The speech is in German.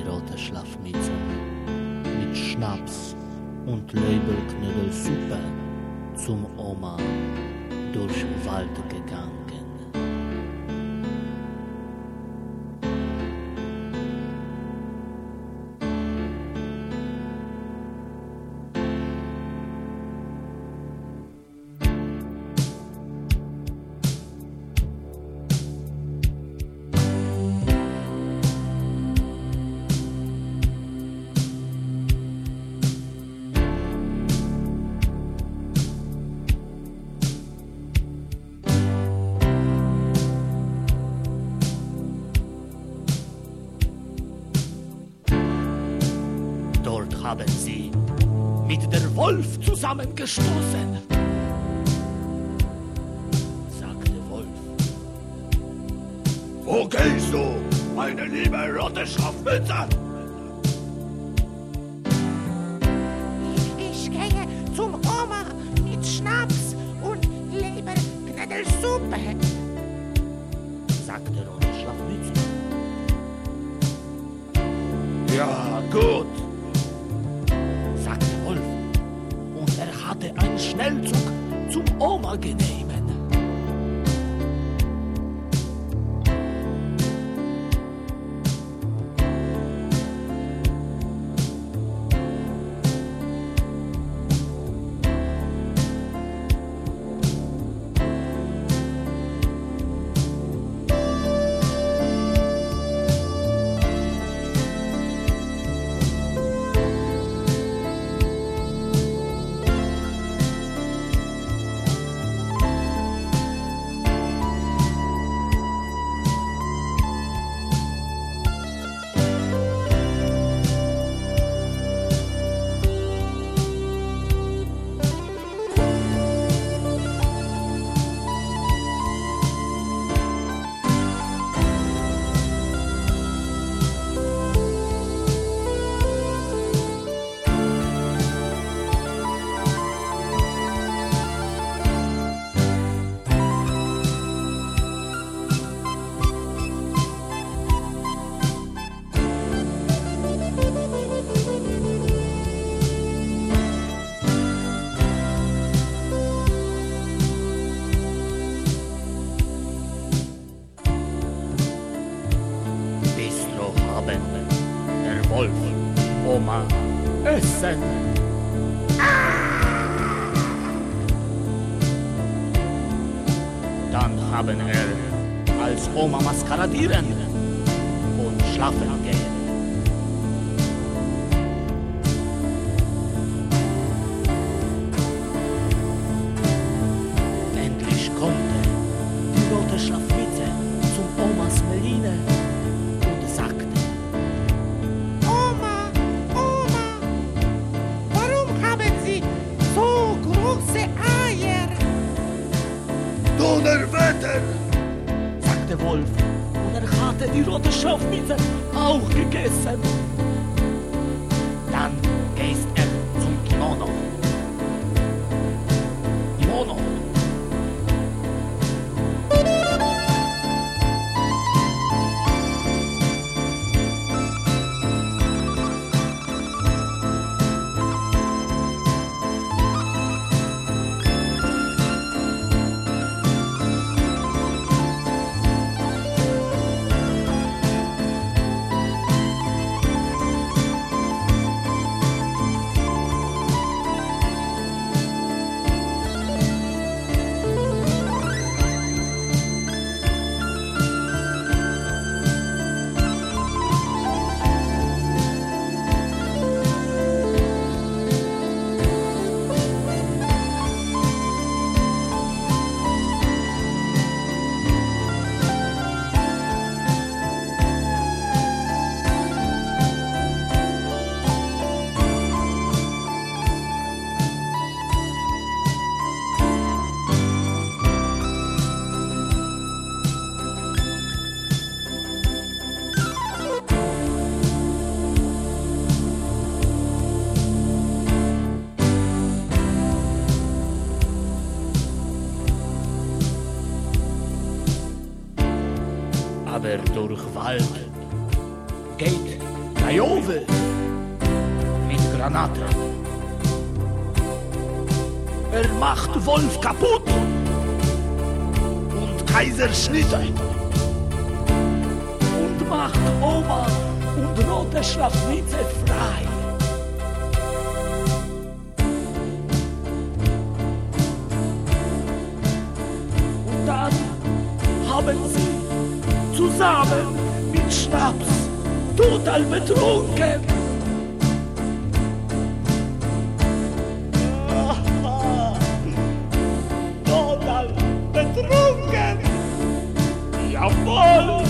rote Schlafmütze mit Schnaps und Löbelknödelsuppe zum Oma durch Wald gegangen. Haben sie mit der Wolf zusammengestoßen, sagte Wolf. Wo gehst du, meine liebe rote Schlafmütze? Ich gehe zum Oma mit Schnaps und Leberknödelsuppe, sagte rote Schlafmütze. Ja, gut, sagte Wolf, und er hatte einen Schnellzug zum Oma genommen. Wolf, Oma, essen. Dann haben als Oma maskaradieren und schlafen gehen. Endlich konnte die rote Schlafmütze zum Omas Meline und sagte: Oma, warum haben Sie so große Eier? Donnerwetter, sagte Wolf, und er hatte die rote Schlafmütze auch gegessen. Dann gehst er zum Kimono. Kimono. Aber durch Wald geht Krajowy mit Granaten. Macht Wolf kaputt und Kaiserschnitte und macht Oma und rote Schlafnitze frei. Und dann haben sie zusammen mit Schnaps total betrunken betrunken! Jawohl!